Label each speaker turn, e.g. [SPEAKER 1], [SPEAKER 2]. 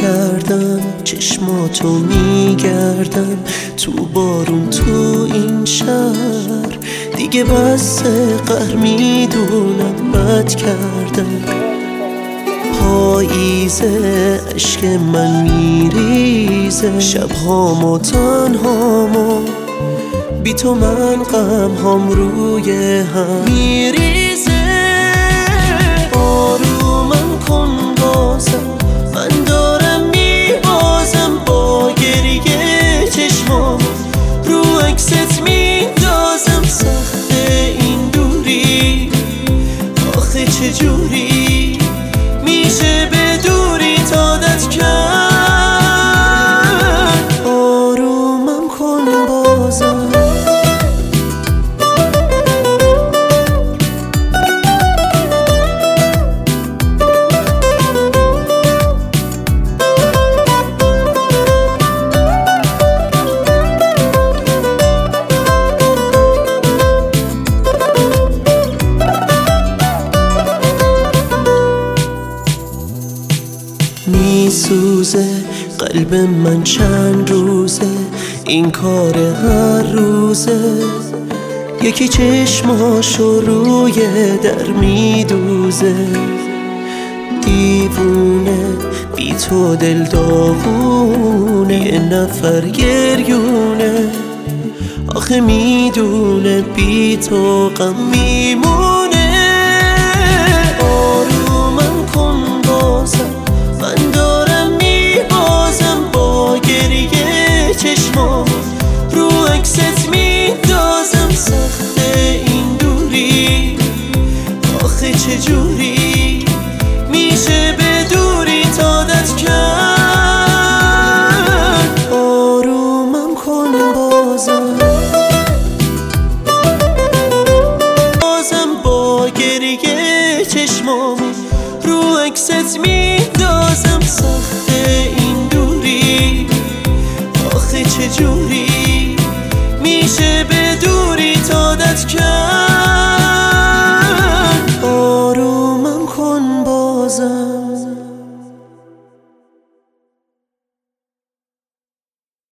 [SPEAKER 1] کردم چشماتو میگردم تو بارون تو این شهر دیگه بس قهر میدونم بد کردم پاییزه عشق من میریزه شبهامو تنهامو بی تو من غمهام روی هم میریزه آرومم کن بازم من دارم میبازم با گریه چشمام رو عکست میندازم سخته این دوری آخه چجوری میشه به دوری عادت کرد آرومم کن بازم میسوزه قلب من چند روزه این کار هر روزه یکی چشماشو روی در میدوزه دیوونه بی تو دل داغونه یه نفر گریونه آخه میدونه بی تو غم میمونه آرومم کن بازم من دارم میبازم با گریه چشمام رو عکست میندازم سخته این دوری آخه چجوری میشه به دوری عادت کرد آرومم کن بازم با گریه چشمام رو عکست میندازم سخته این دوری آخه چجوری میشه به دوری عادت کرد